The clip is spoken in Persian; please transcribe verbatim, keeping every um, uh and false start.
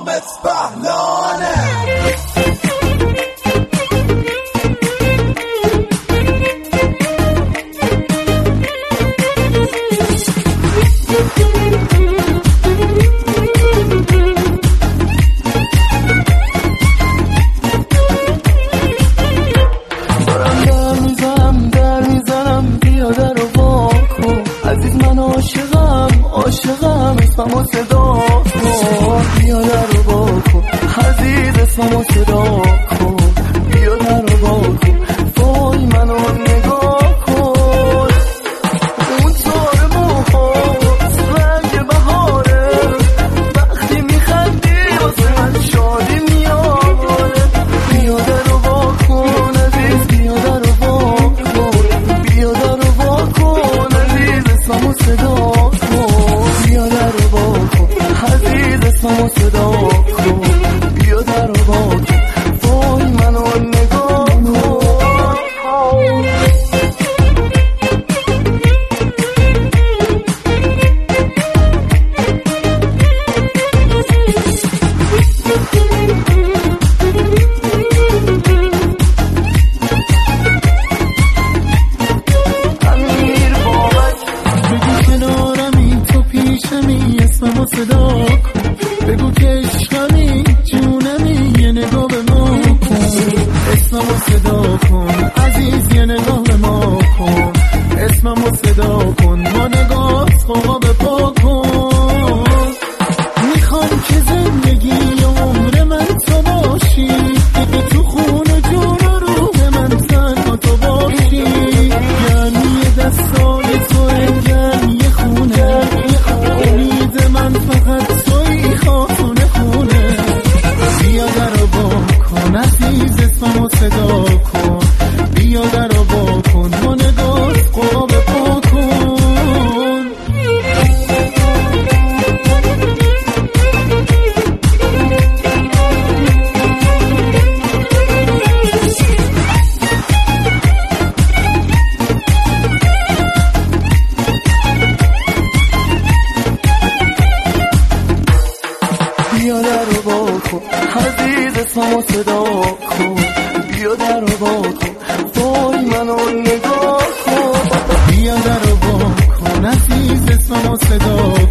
نامت بهلانه. عاشقم اسممو صدا کن، بیا در رو با کن عزیز، اسممو صدا کن، بیا در رو با کن، وای منو نگاه کن. اون تار موهات رنگ بهاره، وقتی میخندی واسه من شادی میاره. بیا در رو با کن عزیز، بیا در رو با کن، بیا در رو با کن عزیز، اسممو صدا اسممو صدا کن، بیا در رو با کن، وای منو نگاه کن. امیر بابک بگو کنارمی، تو پیشمی، اسممو صدا کن، بگو که عشقمی، جونمی، یه نگاه به ما کن، اسممو صدا کن عزیز، یه نگاه به ما کن، اسممو صدا کن، ما نگاه خواه به پا کن. میخوام که زندگی عمر من تو باشی، تو خون و جون و روح من تنها تو باشی، یعنی دستای تو انگم یه خونه، امید من فقط توی خونه خونه. بیا در رو با کن عزیز، اسممو صدا کن، بیا در رو با کن، ما نگاه قرب پا کن. بیا در رو با کن عزیز، اسممو صدا کن، بیا در رو با کن، وای منو نگاه کن. بیا در رو با کن عزیز، اسممو صدا